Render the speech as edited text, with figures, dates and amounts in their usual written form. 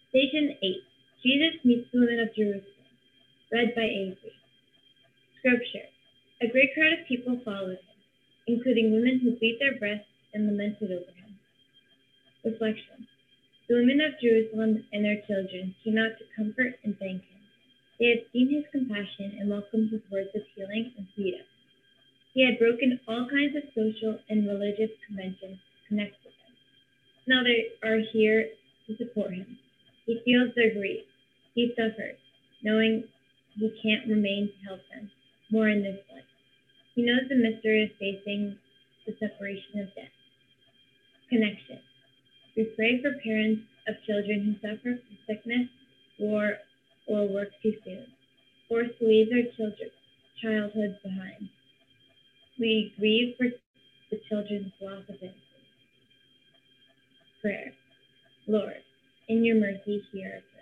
Station 8. Jesus meets the women of Jerusalem. Read by Avery. Scripture. A great crowd of people followed him, including women who beat their breasts and lamented over him. Reflection. The women of Jerusalem and their children came out to comfort and thank him. They had seen his compassion and welcomed his words of healing and freedom. He had broken all kinds of social and religious conventions to connect with them. Now they are here to support him. He feels their grief. He suffers, knowing he can't remain to help them more in this life. He knows the mystery of facing the separation of death. Connection. We pray for parents of children who suffer from sickness, war, or work too soon, forced to leave their childhoods behind. We grieve for the children's loss of innocence. Prayer. Lord, in your mercy, hear our prayer.